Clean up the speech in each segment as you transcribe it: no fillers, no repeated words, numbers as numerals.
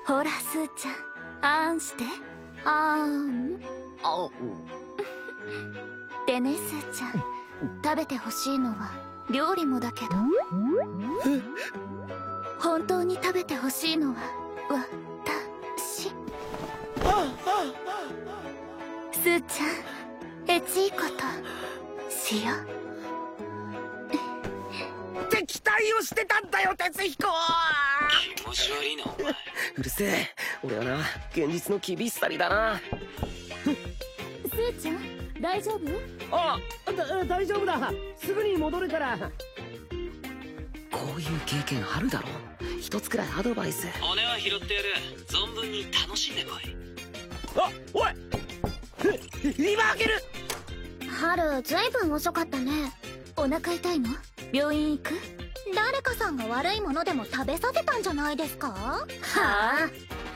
ほらスーちゃん、あんして。あん。でね、スーちゃん、食べてほしいのは料理もだけど、本当に食べてほしいのは私。スーちゃん、エチいいことしよう。 って期待をしてたんだよ、哲彦。 気持ち悪いなお前。 うるせえ。俺はな、現実の厳しさにだな。 スーちゃん、大丈夫？ 大丈夫だ。すぐに戻るから。こういう経験あるだろ。一つくらいアドバイス。 骨は拾ってやる。存分に楽しんでこい。 おい今開ける。 春、ずいぶん遅かったね。お腹痛いの？病院行く？誰かさんが悪いものでも食べさせたんじゃないですか？はあ？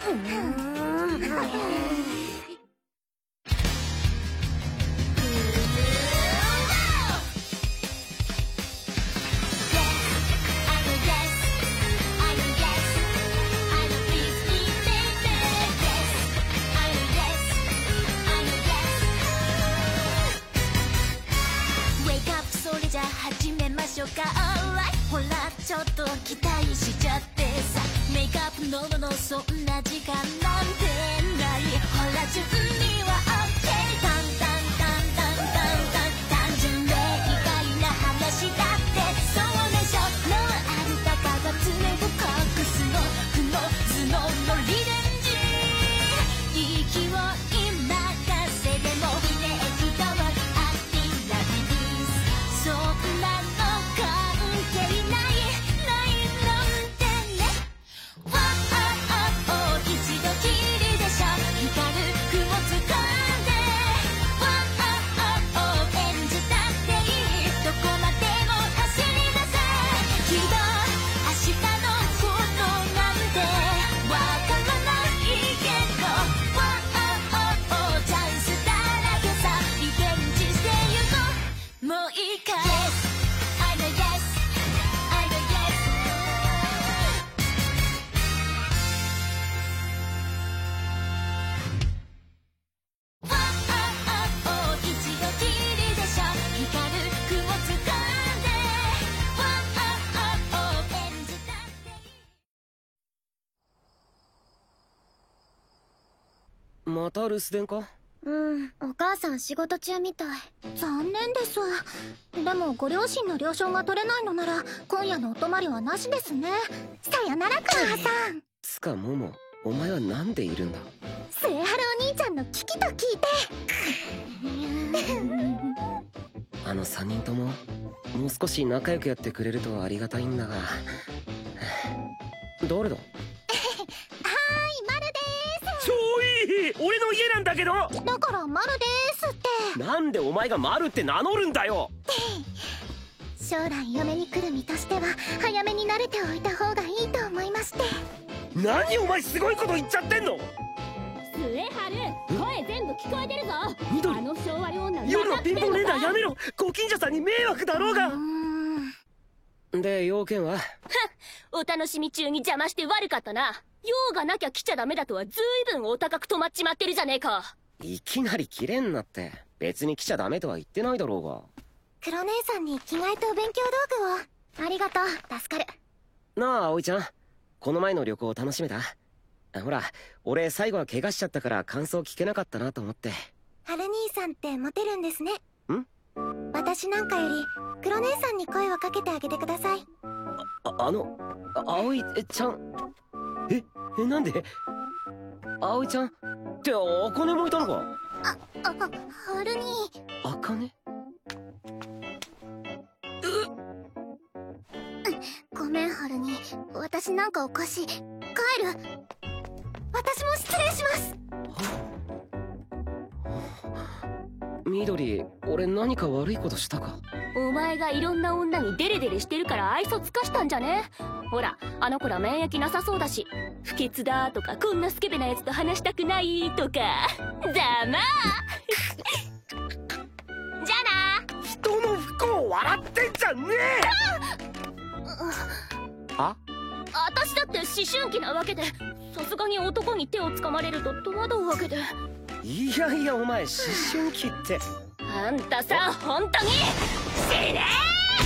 始めましょうか。ほらちょっと期待しちゃってさ、メイクアップのものそんな時間なんてない。ほら順には OK。 タンタンタンタンタンタン、単純で意外な話だってそうでしょ。ノンアルタカが常を隠すの負の頭脳のリベンジ。勢い任せでもイメージとはアンティラビリース、そんなの関係ないなんてね。わあ一度きりでしょ。光る雲掴んでわあ演じたっていい。どこまでも走り出せ。きっと明日のことなんてわからないけど、わあチャンスだらけさ。リベンジしてゆこう。もういいか。I know yes I know yes。 わあ一度きりでしょ。光る雲掴んでわあ演じたっていい。 また留守電か？ お母さん仕事中みたい。残念です。でもご両親の了承が取れないのなら今夜のお泊まりはなしですね。さよなら母さん。 つかモモ、お前はなんでいるんだ？ 末春お兄ちゃんの危機と聞いて。 あの3人とももう少し仲良くやってくれるとありがたいんだが。誰だ？ はーい、マルで超いい。俺の家なんだけど。 ーす。だからマルですって。 なんでお前がマルって名乗るんだよ。 将来嫁に来る身としては早めに慣れておいた方がいいと思いまして。 何お前すごいこと言っちゃってんの。 末春、声全部聞こえてるぞ。 緑、 あの昭和女夜のピンポンレーダーやめろ。ご近所さんに迷惑だろうが。で要件は？ お楽しみ中に邪魔して悪かったな。用がなきゃ来ちゃダメだとはずいぶんお高く止まっちまってるじゃねえか。 いきなり切れんなって。別に来ちゃダメとは言ってないだろうが。 黒姉さんに着替えと勉強道具を。ありがとう、助かる。 なあ葵ちゃん、この前の旅行楽しめた？ほら俺最後は怪我しちゃったから感想聞けなかったなと思って。 春兄さんってモテるんですね。 ん？ 私なんかより黒姉さんに声をかけてあげてください。 葵ちゃん。なんで？葵ちゃんって茜もいたのか？ 春兄。 茜？ ごめん春兄、私なんかおかしい。帰る。私も失礼します。 緑、俺何か悪いことしたか？ お前がいろんな女にデレデレしてるから愛想つかしたんじゃね？ほらあの子ら免疫なさそうだし、不潔だとかこんなスケベなやつと話したくないとか。ざまあじゃあな。 人の不幸を笑ってんじゃねえ。 私だって思春期なわけで、 さすがに男に手をつかまれると戸惑うわけで。 いやいや、お前思春期って。 あんたさ、本当に死ね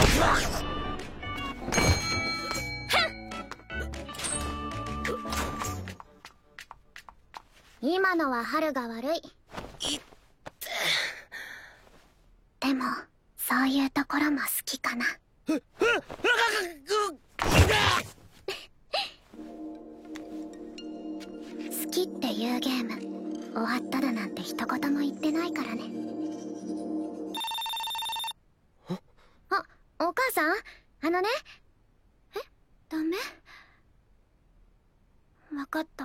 今のは春が悪い。でもそういうところも好きかな。好きっていうゲーム終わっただなんて一言も言ってないからね。あ、お母さん、あのね。え、ダメ？わかった。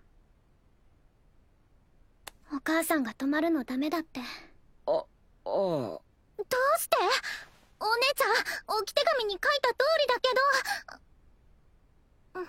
お母さんが泊まるのダメだって。 どうして？お姉ちゃん、置き手紙に書いた通りだけど。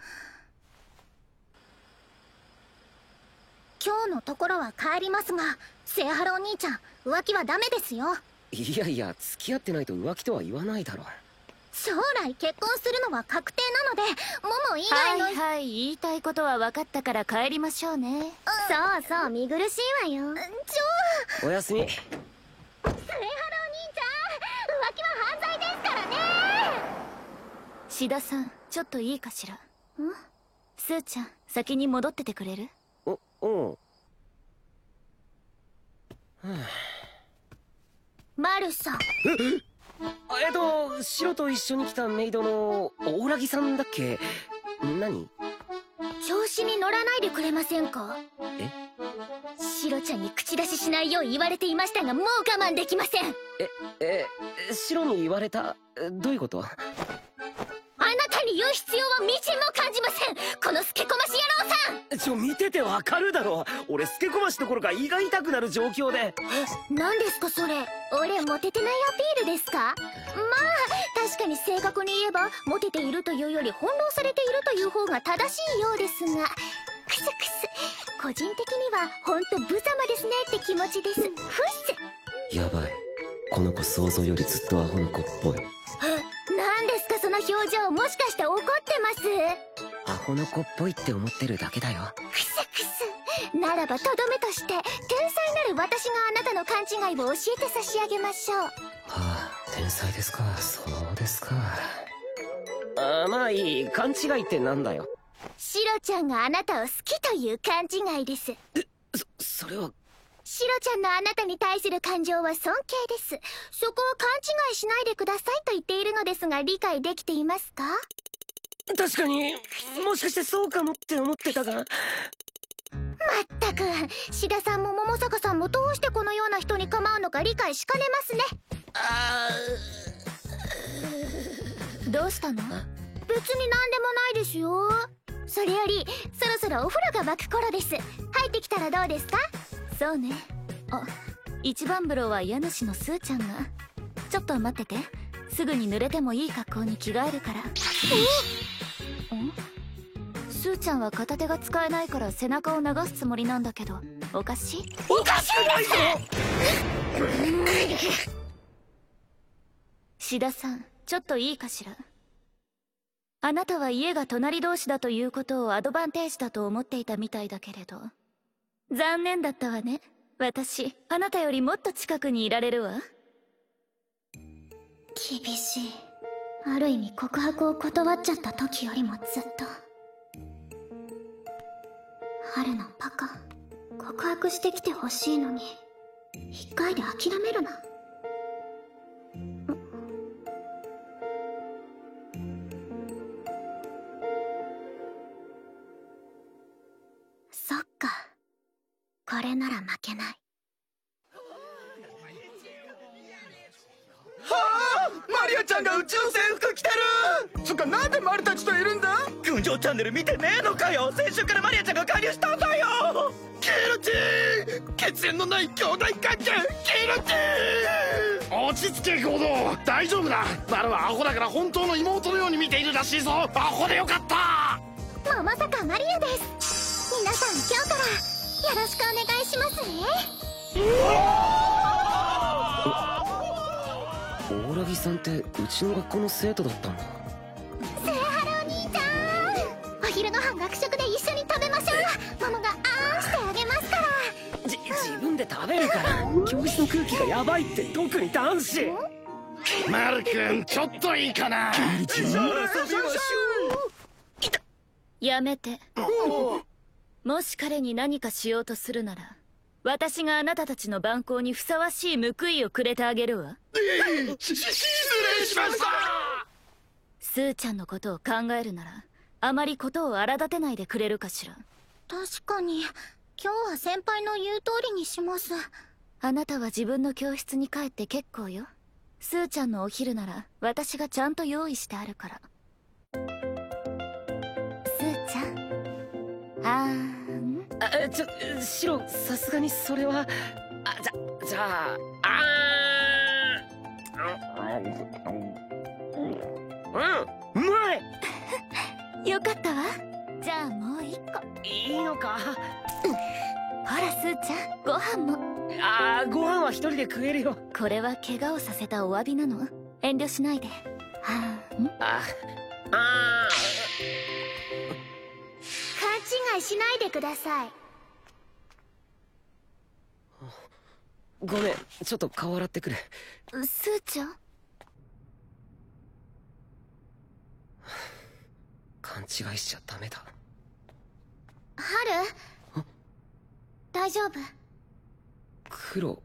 今日のところは帰りますが、セイハルお兄ちゃん、浮気はダメですよ。 いやいや、付き合ってないと浮気とは言わないだろ。 将来結婚するのは確定なので、モモ以外の。 はいはい、言いたいことは分かったから帰りましょうね。 そうそう、見苦しいわよ。 おやすみ。 セイハルお兄ちゃん、浮気は犯罪ですからね。 志田さん、ちょっといいかしら。スーちゃん、先に戻っててくれる？ マルさん。 白と一緒に来たメイドの大ラギさんだっけ？何？ 調子に乗らないでくれませんか？ え？ 白ちゃんに口出ししないよう言われていましたが、もう我慢できません。 白に言われた？どういうこと？ あなたに言う必要はみじんも感じません、このスケコマシ野郎さん。 見ててわかるだろ。俺スケコマシどころか胃が痛くなる状況で。 何ですかそれ？俺モテてないアピールですか？まあ確かに正確に言えばモテているというより翻弄されているという方が正しいようですが、クスクス、個人的にはほんと無様ですねって気持ちです。ふっす。 やばい、この子想像よりずっとアホの子っぽい。 何ですかその表情、もしかして怒ってます？ アホの子っぽいって思ってるだけだよ。 クスクス、ならばとどめとして天才なる私があなたの勘違いを教えて差し上げましょう。 はあ、天才ですか。そうですか。まあいい。勘違いってなんだよ。 シロちゃんがあなたを好きという勘違いです。 それは。 シロちゃんのあなたに対する感情は尊敬です。そこを勘違いしないでくださいと言っているのですが、理解できていますか？ 確かに、もしかしてそうかもって思ってたが。 まったく、志田さんも桃坂さんもどうしてこのような人に構うのか理解しかねますね。 どうしたの？ 別に何でもないですよ。それよりそろそろお風呂が沸く頃です。入ってきたらどうですか？ そうね。一番風呂は家主のスーちゃんが。ちょっと待ってて、すぐに濡れてもいい格好に着替えるから。スーちゃんは片手が使えないから背中を流すつもりなんだけど、おかしい？ おかしくないぞ。 志田さん、ちょっといいかしら。あなたは家が隣同士だということをアドバンテージだと思っていたみたいだけれど、残念だったわね。私、あなたよりもっと近くにいられるわ。 厳しい。ある意味告白を断っちゃった時よりもずっと。春のバカ、告白してきてほしいのに一回で諦めるな。そっか、これなら負けない。 マリアちゃんが宇宙船服着てる。つかなんでマリたちといるんだ？群青チャンネル見てねえのかよ。先週からマリアちゃんが加入したんだよ。キルティ、血縁のない兄弟関係。キルティ、落ち着け行動。大丈夫だ。マルはアホだから本当の妹のように見ているらしいぞ。アホでよかった。 まさかマリアです。皆さん今日からよろしくお願いしますね。 大ラギさんってうちの学校の生徒だったんだ。 セイハルお兄ちゃん、お昼ご飯学食で一緒に食べ食べましょう。ママがあんしてあげますから。 自分で食べるから。教室の空気がヤバいって、特に男子。 マル君ちょっといいかな。 やめて。もし彼に何かしようとするなら、私があなたたちの蛮行にふさわしい報いをくれてあげるわ。 失礼しました。 スーちゃんのことを考えるなら、あまりことを荒立てないでくれるかしら。 確かに今日は先輩の言う通りにします。 あなたは自分の教室に帰って結構よ。スーちゃんのお昼なら私がちゃんと用意してあるから。スーちゃん、 シロ、さすがにそれは。じゃあ、うまい。 よかったわ。じゃあもう一個。 いいのか。 ほらスーちゃん、ご飯も。 ご飯は一人で食えるよ。 これは怪我をさせたお詫びなの。遠慮しないで。 勘違いしないでください。 ごめん、ちょっと顔洗ってくる。 スーちゃん、 勘違いしちゃダメだ。 春、大丈夫？ 黒。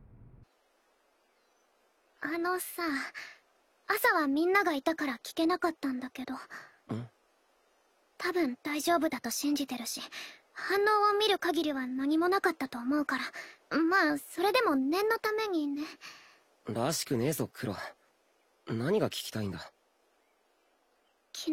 さ、朝はみんながいたから聞けなかったんだけど、多分大丈夫だと信じてるし、反応を見る限りは何もなかったと思うから、まあそれでも念のためにね。 らしくねえぞ黒。何が聞きたいんだ。 昨日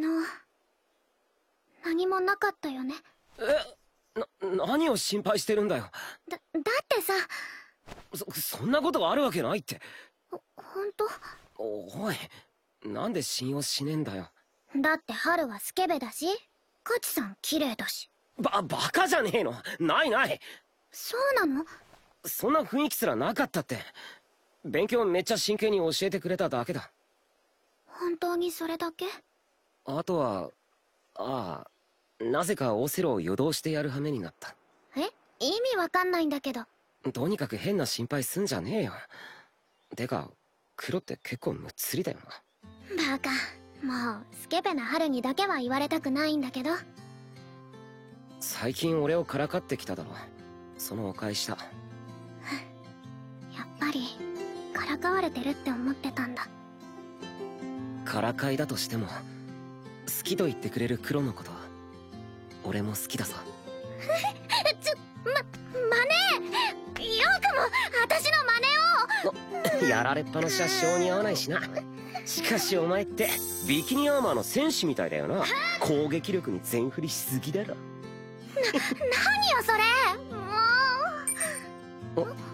何もなかったよね。 何を心配してるんだよ。 だってさ。 そんなことがあるわけないって。 ほんと？ おい、なんで信用しねえんだよ。 だって春はスケベだし、カチさん綺麗だし。 バカじゃねえの。ないない。 そうなの？ そんな雰囲気すらなかったって。勉強めっちゃ真剣に教えてくれただけだ。 本当にそれだけ？ あとは、なぜかオセロを誘導してやる羽目になった。 意味わかんないんだけど。 とにかく変な心配すんじゃねえよ。てか黒って結構むっつりだよな。 バカ、もうスケベな春にだけは言われたくないんだけど。 最近俺をからかってきただろ。そのお返しだ。 やっぱりからかわれてるって思ってたんだ。 からかいだとしても好きと言ってくれる黒のこと俺も好きだぞ。 マネー、よくも私のマネを。 やられっぱなしは性に合わないしな。しかしお前ってビキニアーマーの戦士みたいだよな。攻撃力に全振りしすぎだろ。 何よそれ。もう。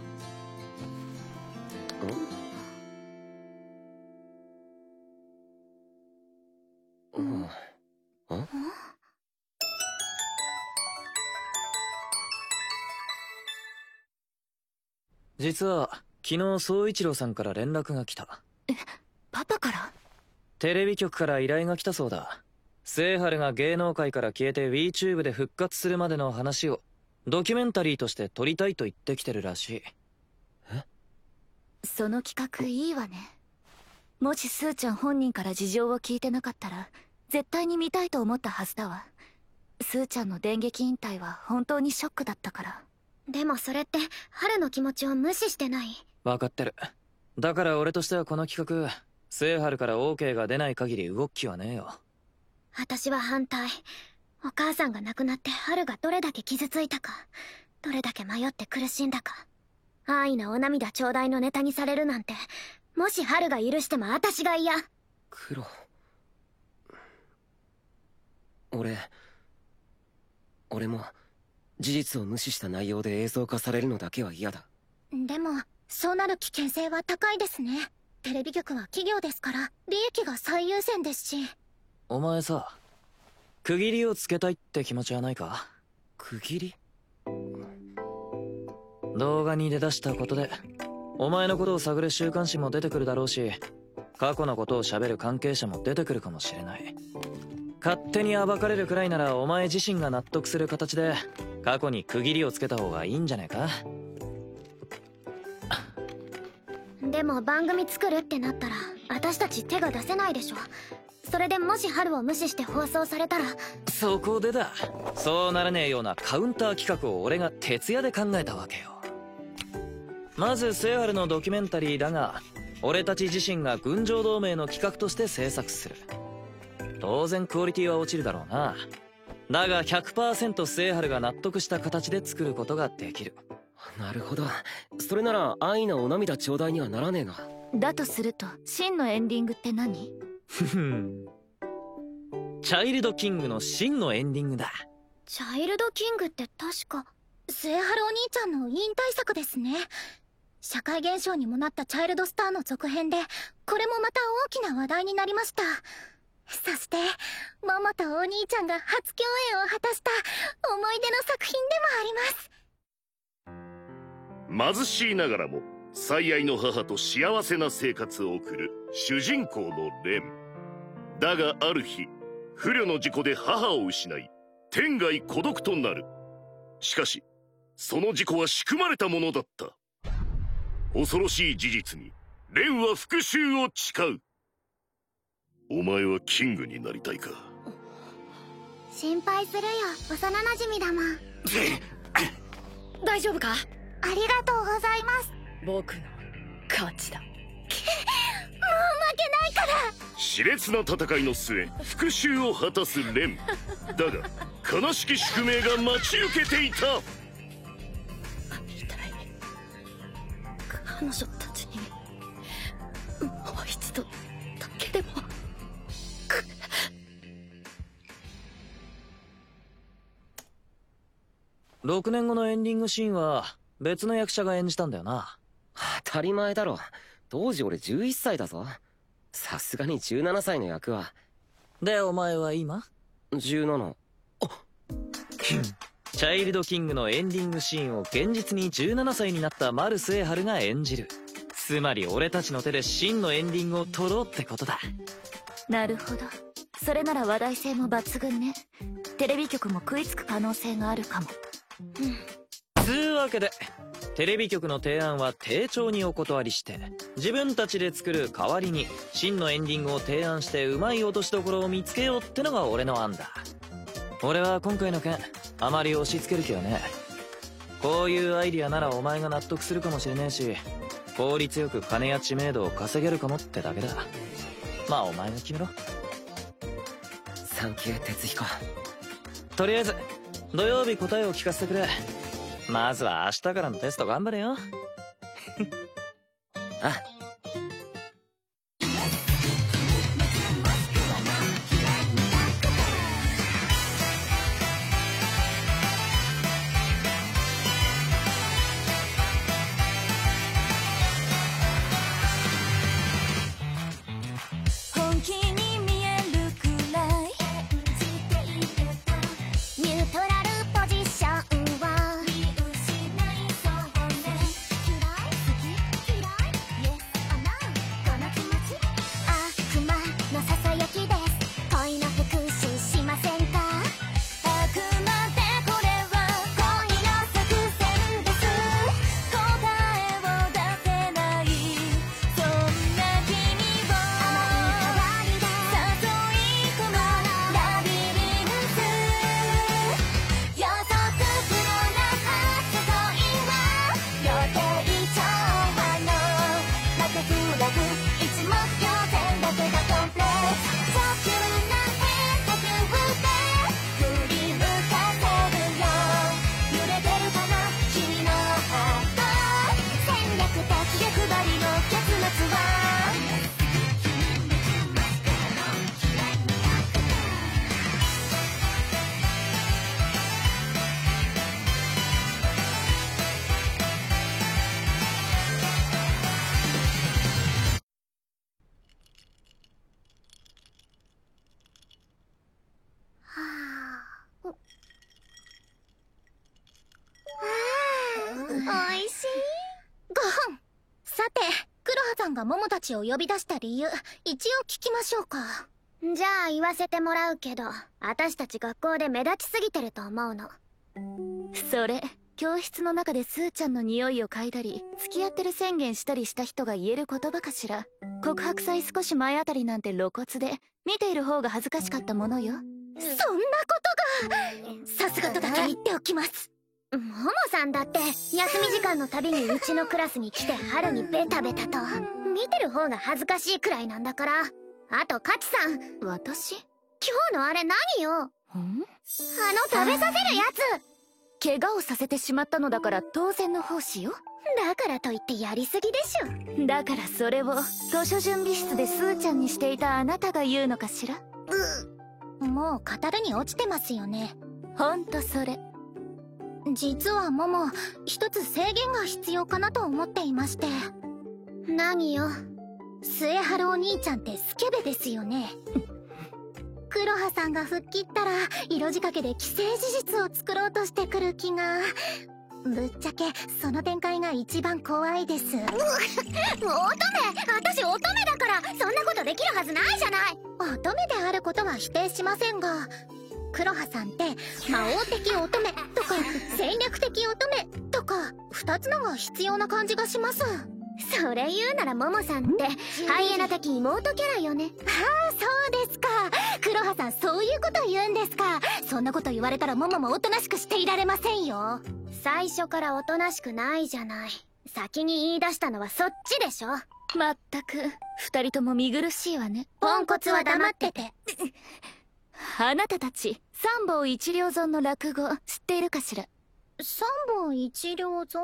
実は昨日宗一郎さんから連絡が来た。 パパから？ テレビ局から依頼が来たそうだ。聖春が芸能界から消えて WeTube で復活するまでの話をドキュメンタリーとして撮りたいと言ってきてるらしい。 その企画いいわね。もしスーちゃん本人から事情を聞いてなかったら絶対に見たいと思ったはずだわ。スーちゃんの電撃引退は本当にショックだったから。 でもそれって春の気持ちを無視してない？ 分かってる。だから俺としてはこの企画聖春から OK が出ない限り動く気はねえよ。 私は反対。お母さんが亡くなって春がどれだけ傷ついたか、どれだけ迷って苦しんだか、安易なお涙ちょうだいのネタにされるなんて、もし春が許しても私が嫌。 黒、俺も事実を無視した内容で映像化されるのだけは嫌だ。 でもそうなる危険性は高いですね。テレビ局は企業ですから利益が最優先ですし。 お前さ、区切りをつけたいって気持ちはないか？ 区切り？ 動画に出だしたことでお前のことを探る週刊誌も出てくるだろうし、過去のことを喋る関係者も出てくるかもしれない。 勝手に暴かれるくらいならお前自身が納得する形で過去に区切りをつけた方がいいんじゃねえか。 でも番組作るってなったら私たち手が出せないでしょ。それでもし春を無視して放送されたら。 そこでだ、そうならねえようなカウンター企画を俺が徹夜で考えたわけよ。まずセイハルのドキュメンタリーだが、俺たち自身が群青同盟の企画として制作する。当然クオリティは落ちるだろうな。だが 100% セイハルが納得した形で作ることができる。 なるほど。それなら愛のお涙頂戴にはならねえな。 だとすると真のエンディングって何？ ふふん。チャイルドキングの真のエンディングだ。 チャイルドキングって確かセイハルお兄ちゃんの引退作ですね。社会現象にもなったチャイルドスターの続編で、これもまた大きな話題になりました。そしてモモとお兄ちゃんが初共演を果たした思い出の作品でもあります。 貧しいながらも最愛の母と幸せな生活を送る主人公のレン。だがある日、不慮の事故で母を失い天涯孤独となる。しかしその事故は仕組まれたものだった。恐ろしい事実にレンは復讐を誓う。お前はキングになりたいか？ 心配するよ、幼馴染だもん。 大丈夫か？ ありがとうございます。 僕の勝ちだ。 もう負けないから。 熾烈な戦いの末復讐を果たすレン。だが悲しき宿命が待ち受けていた。 彼女たちにもう一度だけでも。 6年後のエンディングシーンは別の役者が演じたんだよな。 当たり前だろ。当時俺11歳だぞ。さすがに17歳の役は。 でお前は今 17。 チャイルドキングのエンディングシーンを現実に17歳になったマルスエハルが演じる。つまり俺たちの手で真のエンディングを撮ろうってことだ。 なるほど。それなら話題性も抜群ね。テレビ局も食いつく可能性があるかも。 つうわけでテレビ局の提案は丁重にお断りして、自分たちで作る代わりに真のエンディングを提案してうまい落としどころを見つけようってのが俺の案だ。俺は今回の件あまり押し付ける気はね。こういうアイディアならお前が納得するかもしれねえし、効率よく金や知名度を稼げるかもってだけだ。まあお前が決めろ。 サンキュー哲彦。 とりあえず土曜日答えを聞かせてくれ。まずは明日からのテスト頑張れよ。 あ。 本気に見えるくらいニュートラルポジションは見失いそうね。嫌い好き嫌い Yes or No この気持ち悪魔のささやきです。恋の復讐しませんか？ あくまでこれは恋の作戦です。答えを出せないそんな君を誘い込むラビリンス。予測不能な初恋は予定調和の負けフラグ一目瞭然だけがコンプレックス。早急な変化球で振り向かせるよ。揺れてるかな君のハート。戦略的欲張りの結末はおいしいご飯。さて黒羽さんがモモたちを呼び出した理由、一応聞きましょうか。 じゃあ言わせてもらうけど、私たち学校で目立ちすぎてると思うの。 それ教室の中でスーちゃんの匂いを嗅いだり付き合ってる宣言したりした人が言える言葉かしら。告白祭少し前あたりなんて露骨で見ている方が恥ずかしかったものよ。 そんなことが。さすがとだけ言っておきます。ももさんだって休み時間のたびにうちのクラスに来て春にベタベタと。見てる方が恥ずかしいくらいなんだから。あとカチさん、 私？ 今日のあれ何よ。食べさせるやつ。 怪我をさせてしまったのだから当然の奉仕よ。 だからといってやりすぎでしょ。 だからそれを図書準備室でスーちゃんにしていたあなたが言うのかしら。 もう語るに落ちてますよね。 ほんとそれ。 実はモモ、一つ制限が必要かなと思っていまして。何よ。末春お兄ちゃんってスケベですよね。黒羽さんが吹っ切ったら色仕掛けで既成事実を作ろうとしてくる気が。ぶっちゃけその展開が一番怖いです。乙女！私乙女だからそんなことできるはずないじゃない。乙女であることは否定しませんが、黒羽さんって魔王的乙女とか戦略的乙女とか2つのが必要な感じがします。それ言うならモモさんってハイエナ的妹キャラよね。ああ、そうですか。黒羽さんそういうこと言うんですか。そんなこと言われたらモモもおとなしくしていられませんよ。最初からおとなしくないじゃない。先に言い出したのはそっちでしょ。 まったく2人とも見苦しいわね。 ポンコツは黙ってて。 あなたたち三本一両損の落語知っているかしら。 三本一両損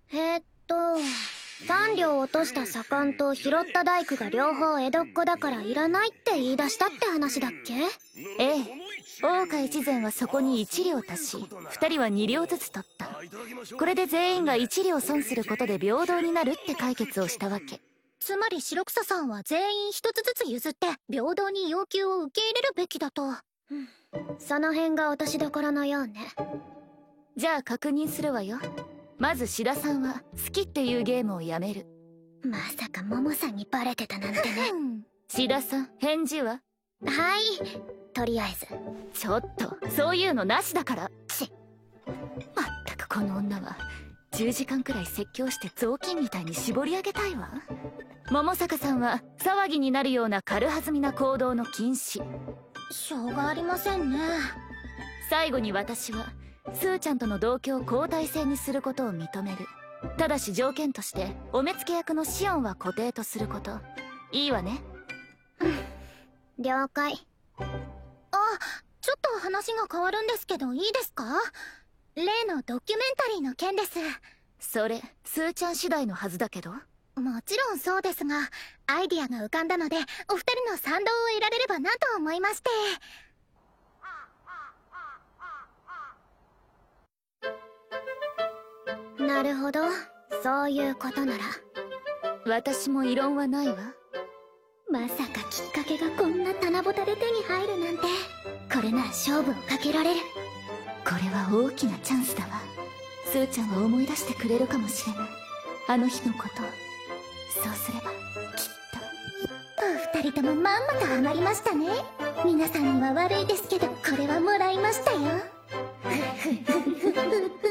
3両落とした左官と拾った大工が両方江戸っ子だからいらないって言い出したって話だっけ。 ええ、大岡越前はそこに1両足し2人は2両ずつ取った。これで全員が1両損することで平等になるって解決をしたわけ。 つまり白草さんは全員一つずつ譲って平等に要求を受け入れるべきだと。その辺が落としどころのようね。 じゃあ確認するわよ。まず志田さんは好きっていうゲームをやめる。 まさかモモさんにバレてたなんてね。 志田さん返事は？ はい、とりあえず。 ちょっとそういうのなしだから。まったくこの女は10時間くらい説教して雑巾みたいに絞り上げたいわ。桃坂さんは騒ぎになるような軽はずみな行動の禁止。 しょうがありませんね。 最後に私はスーちゃんとの同居を交代制にすることを認める。ただし条件としてお目付け役のシオンは固定とすること。いいわね。 了解。あ、ちょっと話が変わるんですけどいいですか？例のドキュメンタリーの件です。 それスーちゃん次第のはずだけど。 もちろんそうですが、アイディアが浮かんだのでお二人の賛同を得られればなと思いまして。なるほど、そういうことなら私も異論はないわ。 まさかきっかけがこんな棚ぼたで手に入るなんて。これなら勝負をかけられる。 これは大きなチャンスだわ。スーちゃんは思い出してくれるかもしれない、あの日のことを。そうすればきっと。お二人ともまんまとハマりましたね。皆さんには悪いですけどこれはもらいましたよ。